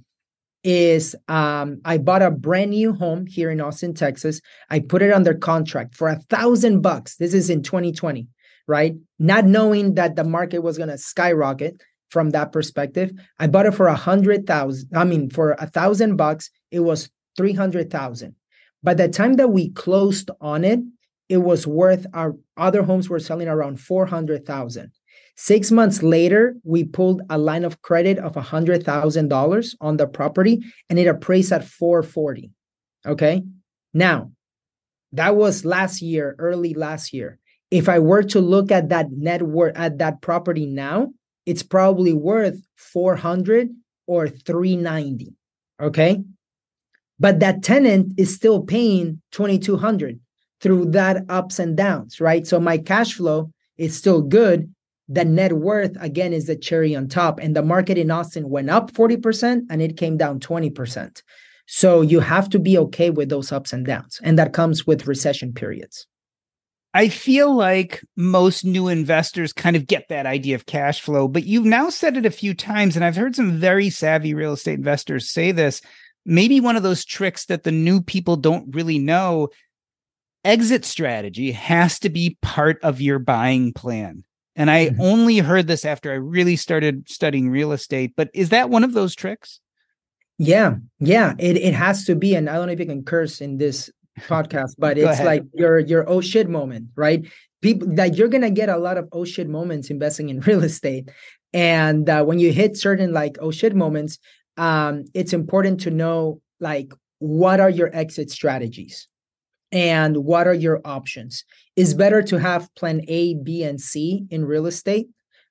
I bought a brand new home here in Austin, Texas. I put it under contract for $1,000. This is in 2020, right? Not knowing that the market was going to skyrocket. From that perspective, I bought it for $100,000. For $1,000, it was $300,000. By the time that we closed on it, it was worth, our other homes were selling around $400,000. 6 months later, we pulled a line of credit of $100,000 on the property, and it appraised at $440,000. Okay, now that was early last year. If I were to look at that net worth at that property now, it's probably worth $400,000 or $390,000, okay? But that tenant is still paying $2,200 through that ups and downs, right? So my cash flow is still good. The net worth, again, is the cherry on top. And the market in Austin went up 40% and it came down 20%. So you have to be okay with those ups and downs. And that comes with recession periods.
I feel like most new investors kind of get that idea of cash flow, but you've now said it a few times, and I've heard some very savvy real estate investors say this. Maybe one of those tricks that the new people don't really know, exit strategy has to be part of your buying plan. And I only heard this after I really started studying real estate, but is that one of those tricks?
Yeah, it has to be. And I don't know if you can curse in this podcast, but it's like your oh shit moment, right? People that you're gonna get a lot of oh shit moments investing in real estate, and when you hit certain like oh shit moments, it's important to know like what are your exit strategies and what are your options. It's better to have plan A, B, and C in real estate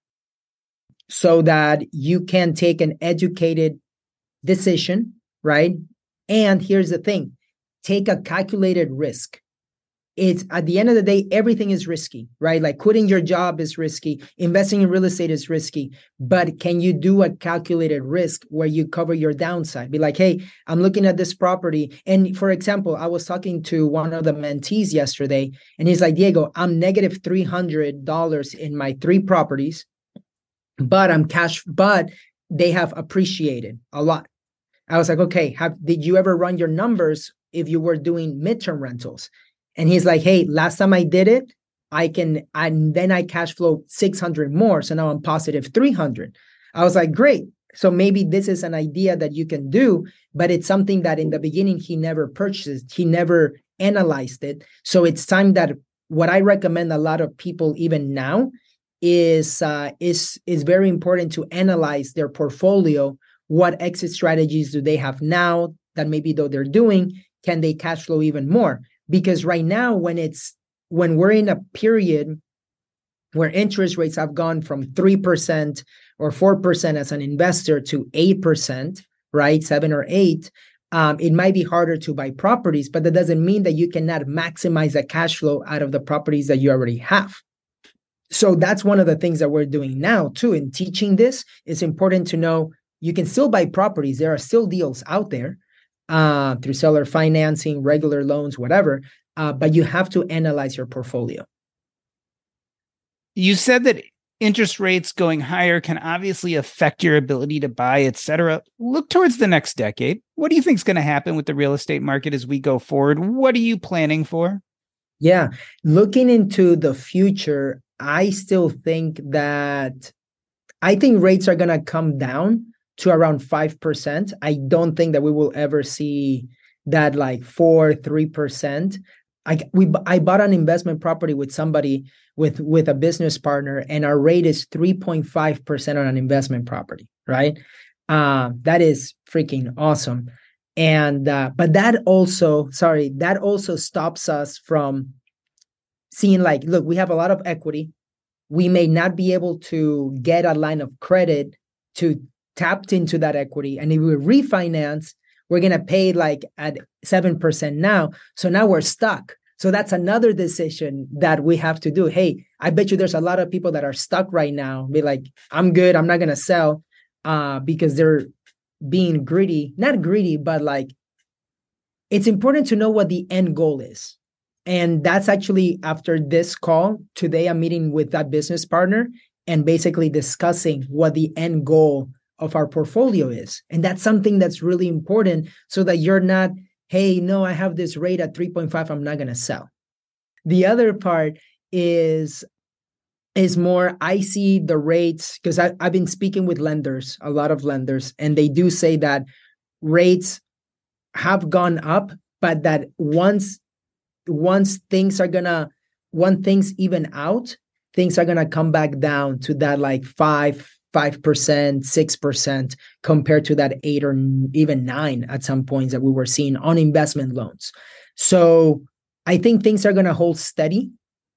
so that you can take an educated decision, right? And here's the thing. Take a calculated risk. It's at the end of the day, everything is risky, right? Like quitting your job is risky. Investing in real estate is risky. But can you do a calculated risk where you cover your downside? Be like, hey, I'm looking at this property. And for example, I was talking to one of the mentees yesterday, and he's like, Diego, I'm negative $300 in my 3 properties, but they have appreciated a lot. I was like, okay, did you ever run your numbers if you were doing midterm rentals? And he's like, hey, last time I did it, then I cash flow 600 more. So now I'm positive 300. I was like, great. So maybe this is an idea that you can do, but it's something that in the beginning he never purchased, he never analyzed it. So it's time that what I recommend a lot of people even now is very important to analyze their portfolio. What exit strategies do they have now that maybe though they're doing, can they cash flow even more? Because right now, when we're in a period where interest rates have gone from 3% or 4% as an investor to 8%, right? 7 or 8, it might be harder to buy properties, but that doesn't mean that you cannot maximize the cash flow out of the properties that you already have. So that's one of the things that we're doing now too. In teaching this, it's important to know you can still buy properties. There are still deals out there through seller financing, regular loans, whatever, but you have to analyze your portfolio.
You said that interest rates going higher can obviously affect your ability to buy, et cetera. Look towards the next decade. What do you think is going to happen with the real estate market as we go forward? What are you planning for?
Yeah, looking into the future, I still think rates are going to come down to around 5%. I don't think that we will ever see that like 3%. I bought an investment property with somebody with a business partner, and our rate is 3.5% on an investment property, right? That is freaking awesome. And but that also stops us from seeing like, look, we have a lot of equity. We may not be able to get a line of credit to tap into that equity. And if we refinance, we're going to pay like at 7% now. So now we're stuck. So that's another decision that we have to do. Hey, I bet you there's a lot of people that are stuck right now. Be like, I'm good. I'm not going to sell because they're being greedy. Not greedy, but like, it's important to know what the end goal is. And that's actually after this call today, I'm meeting with that business partner and basically discussing what the end goal of our portfolio is. And that's something that's really important so that you're not, hey, no, I have this rate at 3.5, I'm not going to sell. The other part is more, I see the rates, because I've been speaking with lenders, a lot of lenders, and they do say that rates have gone up, but that once things even out, things are going to come back down to that like 5%, 6% compared to that 8 or even 9 at some points that we were seeing on investment loans. So I think things are going to hold steady,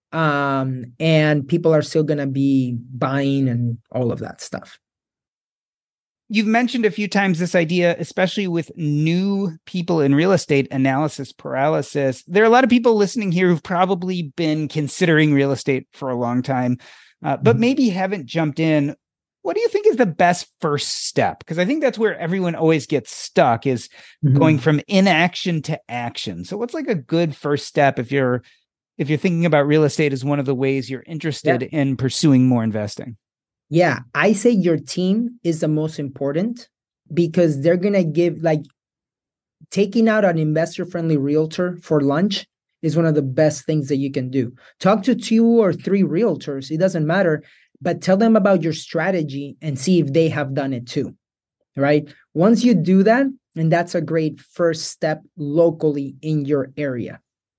and people are still going to be buying and all of that stuff.
You've mentioned a few times this idea, especially with new people in real estate, analysis paralysis. There are a lot of people listening here who've probably been considering real estate for a long time, but maybe haven't jumped in. What do you think is the best first step? Because I think that's where everyone always gets stuck, is going from inaction to action. So what's like a good first step if you're thinking about real estate as one of the ways you're interested in pursuing more investing?
Yeah, I say your team is the most important, because they're going to give, like, taking out an investor-friendly realtor for lunch is one of the best things that you can do. Talk to 2 or 3 realtors. It doesn't matter, but tell them about your strategy and see if they have done it too, right? Once you do that, and that's a great first step locally in your area.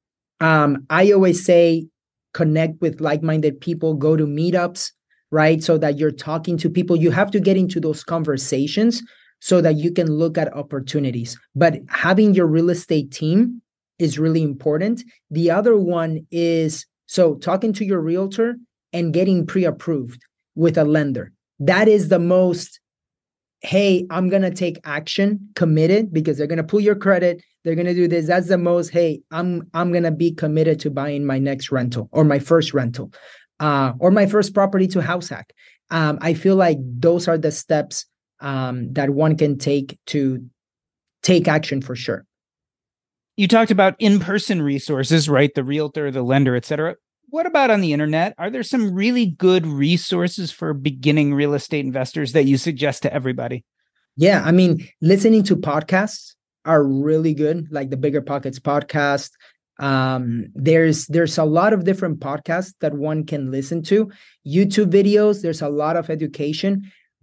I always say connect with like-minded people, go to meetups, right? So that you're talking to people. You have to get into those conversations so that you can look at opportunities. But having your real estate team is really important. The other one is, so talking to your realtor and getting pre-approved with a lender. That is the most, hey, I'm going to take action, committed, because they're going to pull your credit. They're going to do this. That's the most, hey, I'm going to be committed to buying my next rental or my first rental. Or my first property to house hack. I feel like those are the steps that one can take to take action for sure.
You talked about in-person resources, right? The realtor, the lender, et cetera. What about on the internet? Are there some really good resources for beginning real estate investors that you suggest to everybody?
Yeah, I mean, listening to podcasts are really good, like the Bigger Pockets podcast. There's a lot of different podcasts that one can listen to. YouTube videos, there's a lot of education,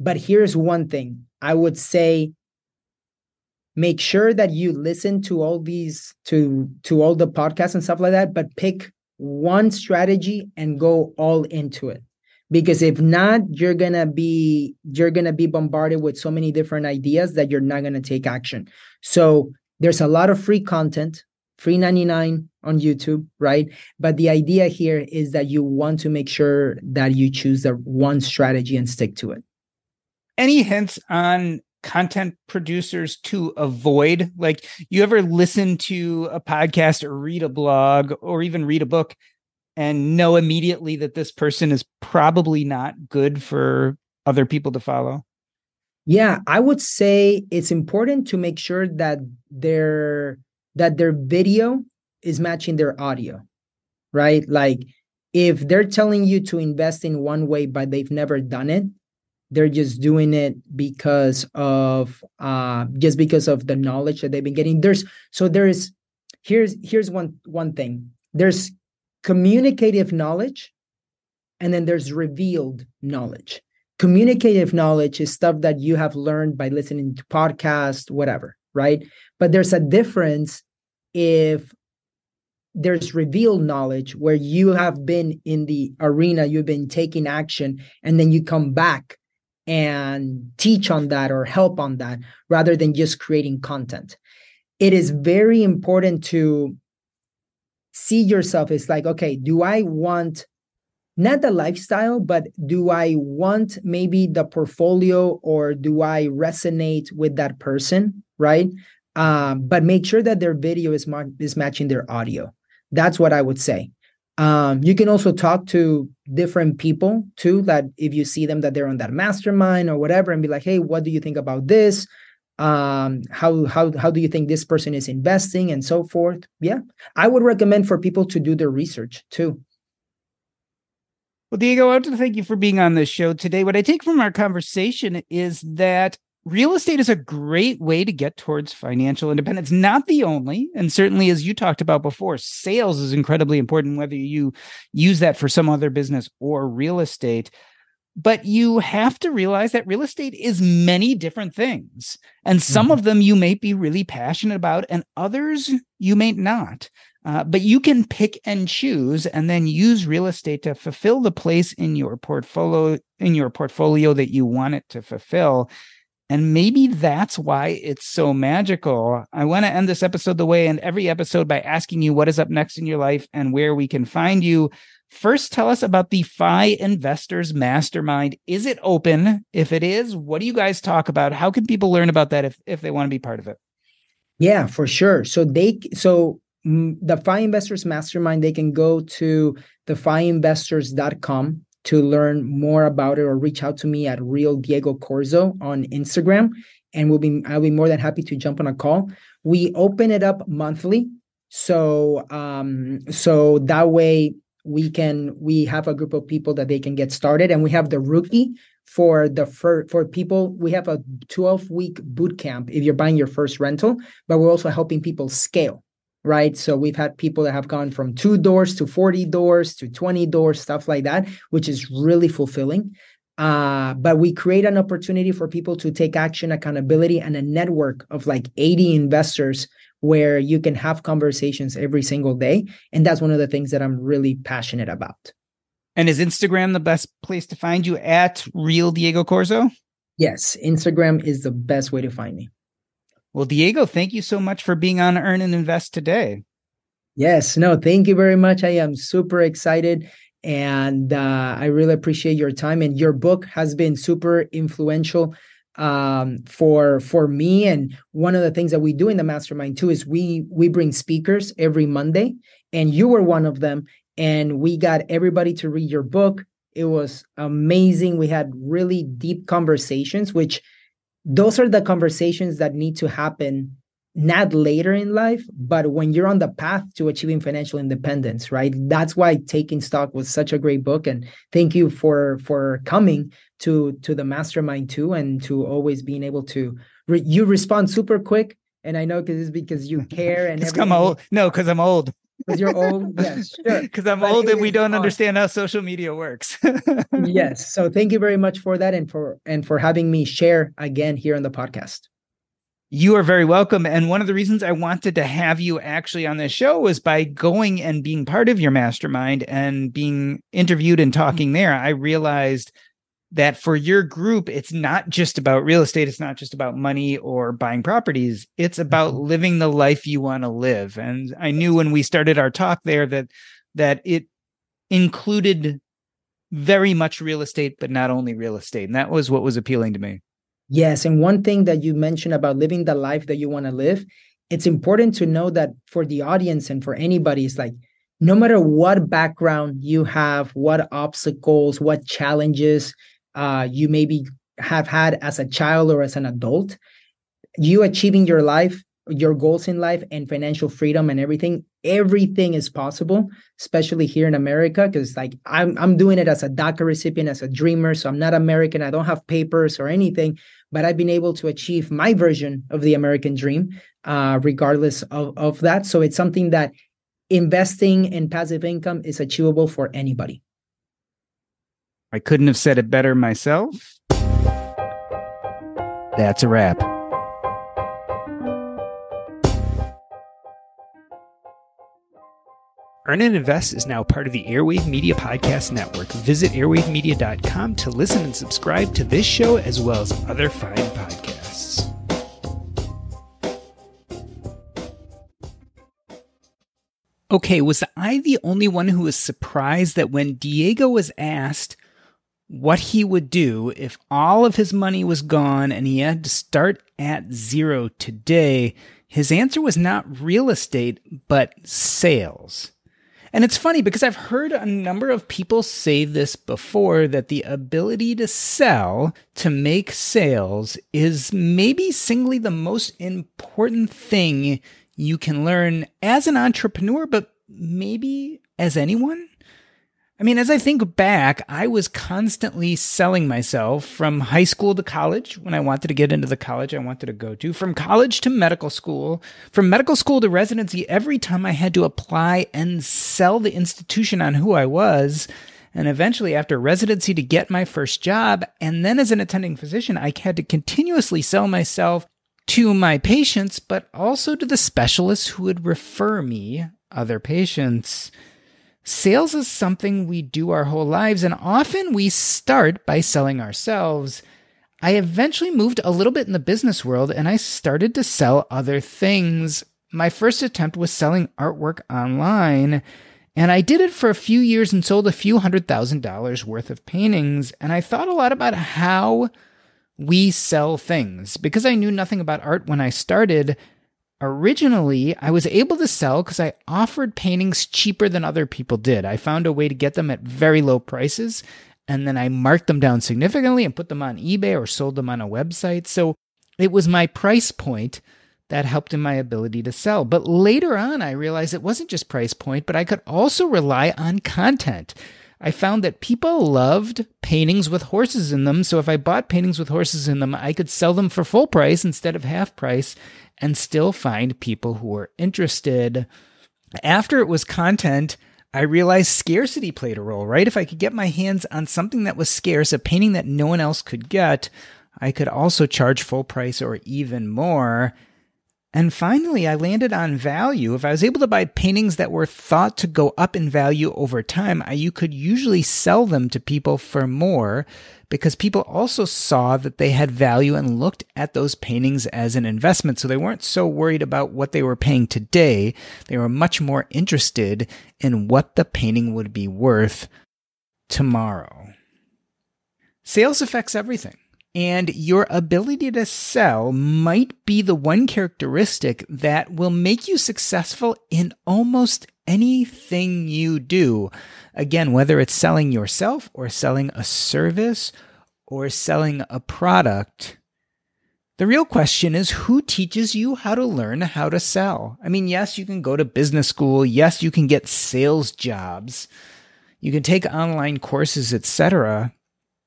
But here's one thing I would say: make sure that you listen to all these, to all the podcasts and stuff like that, but pick one strategy and go all into it. Because if not, you're gonna be bombarded with so many different ideas that you're not gonna take action. So there's a lot of free content, free 99 on YouTube, right? But the idea here is that you want to make sure that you choose the one strategy and stick to it.
Any hints on content producers to avoid? Like, you ever listen to a podcast or read a blog or even read a book and know immediately that this person is probably not good for other people to follow?
Yeah, I would say it's important to make sure that their video is matching their audio, right? Like, if they're telling you to invest in one way, but they've never done it, they're just doing it because of the knowledge that they've been getting. Here's one thing. There's communicative knowledge, and then there's revealed knowledge. Communicative knowledge is stuff that you have learned by listening to podcasts, whatever, right? But there's a difference if there's revealed knowledge where you have been in the arena, you've been taking action, and then you come back and teach on that or help on that rather than just creating content. It is very important to see yourself as like, okay, do I want not the lifestyle, but do I want maybe the portfolio, or do I resonate with that person, right? But make sure that their video is matching their audio. That's what I would say. You can also talk to different people too, that if you see them that they're on that mastermind or whatever, and be like, hey, what do you think about this? How do you think this person is investing, and so forth? Yeah, I would recommend for people to do their research too.
Well, Diego, I want to thank you for being on this show today. What I take from our conversation is that real estate is a great way to get towards financial independence. Not the only, and certainly, as you talked about before, sales is incredibly important, whether you use that for some other business or real estate. But you have to realize that real estate is many different things. And some of them you may be really passionate about, and others you may not. But you can pick and choose, and then use real estate to fulfill the place in your portfolio that you want it to fulfill. And maybe that's why it's so magical. I want to end this episode the way I end every episode, by asking you what is up next in your life and where we can find you. First, tell us about the FI Investors Mastermind. Is it open? If it is, what do you guys talk about? How can people learn about that if they want to be part of it?
Yeah, for sure. So the FI Investors Mastermind, they can go to thefiinvestors.com to learn more about it, or reach out to me at Real Diego Corzo on Instagram, and I'll be more than happy to jump on a call. We open it up monthly, so that way we have a group of people that they can get started, and we have the rookie for people. We have a 12-week boot camp if you're buying your first rental, but we're also helping people scale. Right. So we've had people that have gone from 2 doors to 40 doors to 20 doors, stuff like that, which is really fulfilling. But we create an opportunity for people to take action, accountability, and a network of like 80 investors where you can have conversations every single day. And that's one of the things that I'm really passionate about.
And is Instagram the best place to find you, at Real Diego Corzo?
Yes, Instagram is the best way to find me.
Well, Diego, thank you so much for being on Earn and Invest today.
Yes, no, thank you very much. I am super excited, and I really appreciate your time. And your book has been super influential for me. And one of the things that we do in the mastermind too is we bring speakers every Monday, and you were one of them. And we got everybody to read your book. It was amazing. We had really deep conversations, which those are the conversations that need to happen not later in life, but when you're on the path to achieving financial independence, right? That's why Taking Stock was such a great book. And thank you for coming to the mastermind too, and to always being able to, you respond super quick. And I know because you care. And
because I'm old.
Because you're old. Yes, sure.
Because I'm
But
old
it
and we
is
don't
awesome.
understand how social media works.
Yes. So thank you very much for that and for having me share again here on the podcast.
You are very welcome. And one of the reasons I wanted to have you actually on this show was by going and being part of your mastermind and being interviewed and talking there. I realized that for your group, it's not just about real estate. It's not just about money or buying properties. It's about living the life you want to live. And I knew when we started our talk there that it included very much real estate, but not only real estate. And that was what was appealing to me.
Yes. And one thing that you mentioned about living the life that you want to live, it's important to know that for the audience and for anybody, it's like, no matter what background you have, what obstacles, what challenges you maybe have had as a child or as an adult, you achieving your life, your goals in life and financial freedom and everything is possible, especially here in America. Because like I'm doing it as a DACA recipient, as a dreamer. So I'm not American. I don't have papers or anything, but I've been able to achieve my version of the American dream, regardless of that. So it's something that investing in passive income is achievable for anybody.
I couldn't have said it better myself. That's a wrap. Earn and Invest is now part of the Airwave Media Podcast Network. Visit airwavemedia.com to listen and subscribe to this show as well as other fine podcasts. Okay, was I the only one who was surprised that when Diego was asked what he would do if all of his money was gone and he had to start at zero today, his answer was not real estate, but sales. And it's funny because I've heard a number of people say this before, that the ability to sell, to make sales, is maybe singly the most important thing you can learn as an entrepreneur, but maybe as anyone. I mean, as I think back, I was constantly selling myself from high school to college when I wanted to get into the college I wanted to go to, from college to medical school, from medical school to residency. Every time I had to apply and sell the institution on who I was, and eventually after residency to get my first job, and then as an attending physician, I had to continuously sell myself to my patients, but also to the specialists who would refer me other patients. Sales is something we do our whole lives, and often we start by selling ourselves. I eventually moved a little bit in the business world, and I started to sell other things. My first attempt was selling artwork online, and I did it for a few years and sold a few $100,000 worth of paintings, and I thought a lot about how we sell things. Because I knew nothing about art when I started, originally, I was able to sell because I offered paintings cheaper than other people did. I found a way to get them at very low prices, and then I marked them down significantly and put them on eBay or sold them on a website. So it was my price point that helped in my ability to sell. But later on, I realized it wasn't just price point, but I could also rely on content. I found that people loved paintings with horses in them. So if I bought paintings with horses in them, I could sell them for full price instead of half price and still find people who were interested. After it was content, I realized scarcity played a role, right? If I could get my hands on something that was scarce, a painting that no one else could get, I could also charge full price or even more. And finally, I landed on value. If I was able to buy paintings that were thought to go up in value over time, you could usually sell them to people for more because people also saw that they had value and looked at those paintings as an investment. So they weren't so worried about what they were paying today. They were much more interested in what the painting would be worth tomorrow. Sales affects everything. And your ability to sell might be the one characteristic that will make you successful in almost anything you do. Again, whether it's selling yourself or selling a service or selling a product, the real question is who teaches you how to learn how to sell? I mean, yes, you can go to business school. Yes, you can get sales jobs. You can take online courses, etc.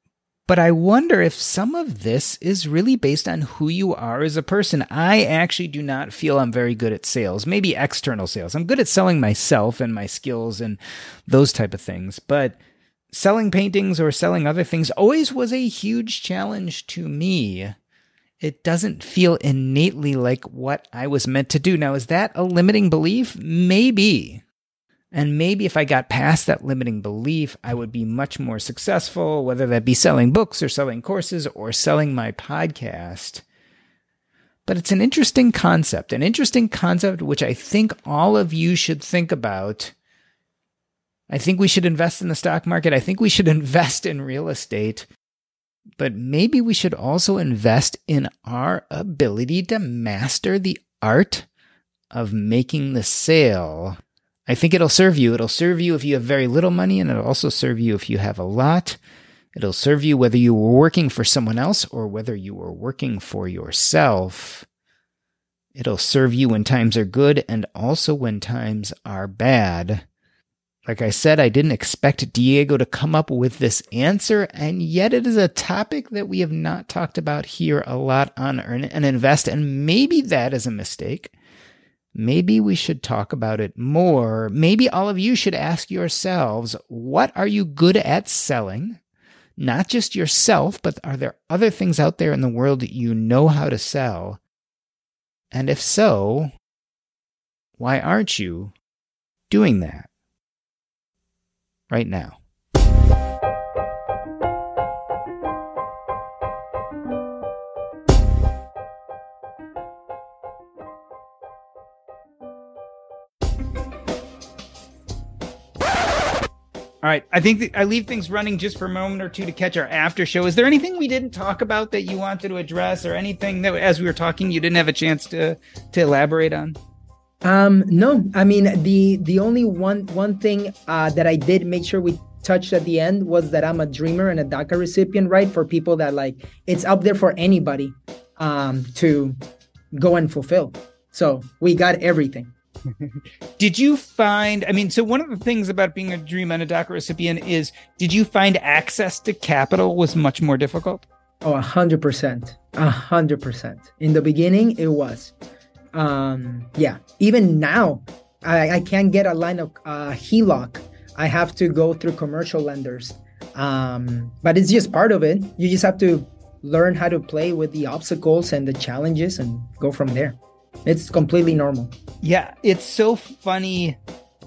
But I wonder if some of this is really based on who you are as a person. I actually do not feel I'm very good at sales, maybe external sales. I'm good at selling myself and my skills and those type of things. But selling paintings or selling other things always was a huge challenge to me. It doesn't feel innately like what I was meant to do. Now, is that a limiting belief? Maybe. And maybe if I got past that limiting belief, I would be much more successful, whether that be selling books or selling courses or selling my podcast. But it's an interesting concept which I think all of you should think about. I think we should invest in the stock market. I think we should invest in real estate. But maybe we should also invest in our ability to master the art of making the sale. I think it'll serve you. It'll serve you if you have very little money, and it'll also serve you if you have a lot. It'll serve you whether you were working for someone else or whether you were working for yourself. It'll serve you when times are good and also when times are bad. Like I said, I didn't expect Diego to come up with this answer, and yet it is a topic that we have not talked about here a lot on Earn and Invest, and maybe that is a mistake. Maybe we should talk about it more. Maybe all of you should ask yourselves, what are you good at selling? Not just yourself, but are there other things out there in the world that you know how to sell? And if so, why aren't you doing that right now? All right. I think I leave things running just for a moment or two to catch our after show. Is there anything we didn't talk about that you wanted to address, or anything that, as we were talking, you didn't have a chance to elaborate on?
No. I mean, the only one thing that I did make sure we touched at the end was that I'm a dreamer and a DACA recipient, right? For people that it's up there for anybody to go and fulfill. So we got everything.
Did you find, so one of the things about being a dream and a DACA recipient is, did you find access to capital was much more difficult?
Oh, 100%. 100%. In the beginning, it was. Yeah. Even now, I can't get a line of HELOC. I have to go through commercial lenders. But it's just part of it. You just have to learn how to play with the obstacles and the challenges and go from there. It's completely normal.
Yeah, it's so funny.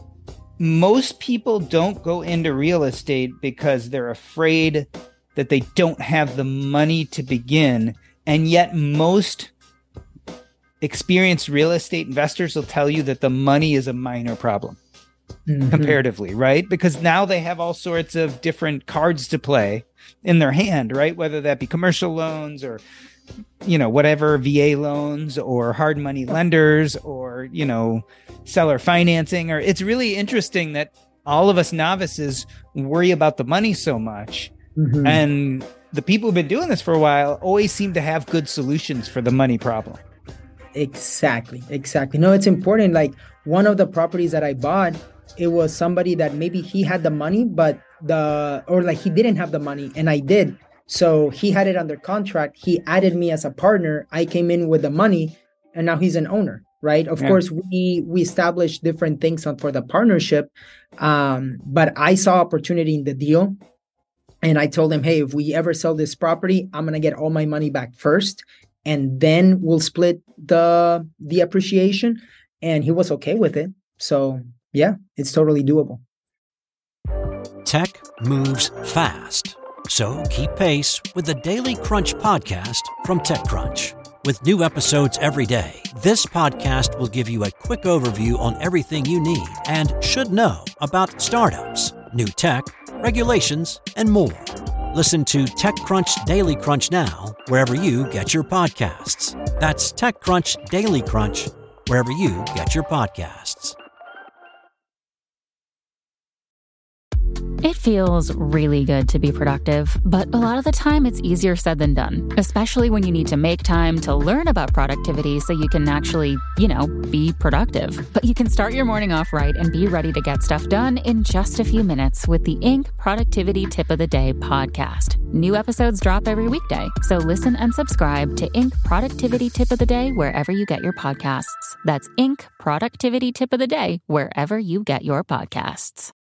Most people don't go into real estate because they're afraid that they don't have the money to begin. And yet most experienced real estate investors will tell you that the money is a minor problem comparatively, right? Because now they have all sorts of different cards to play in their hand, right? Whether that be commercial loans or whatever, VA loans or hard money lenders or, seller financing. Or it's really interesting that all of us novices worry about the money so much. Mm-hmm. And the people who've been doing this for a while always seem to have good solutions for the money problem.
Exactly. No, it's important. Like one of the properties that I bought, it was somebody that maybe he had the money, but he didn't have the money and I did. So he had it under contract. He added me as a partner. I came in with the money and now he's an owner, right? Of course, we established different things for the partnership. But I saw opportunity in the deal. And I told him, hey, if we ever sell this property, I'm going to get all my money back first. And then we'll split the appreciation. And he was okay with it. So yeah, it's totally doable.
Tech moves fast. So keep pace with the Daily Crunch podcast from TechCrunch. With new episodes every day, this podcast will give you a quick overview on everything you need and should know about startups, new tech, regulations, and more. Listen to TechCrunch Daily Crunch now, wherever you get your podcasts. That's TechCrunch Daily Crunch, wherever you get your podcasts.
It feels really good to be productive, but a lot of the time it's easier said than done, especially when you need to make time to learn about productivity so you can actually, be productive. But you can start your morning off right and be ready to get stuff done in just a few minutes with the Inc. Productivity Tip of the Day podcast. New episodes drop every weekday, so listen and subscribe to Inc. Productivity Tip of the Day wherever you get your podcasts. That's Inc. Productivity Tip of the Day wherever you get your podcasts.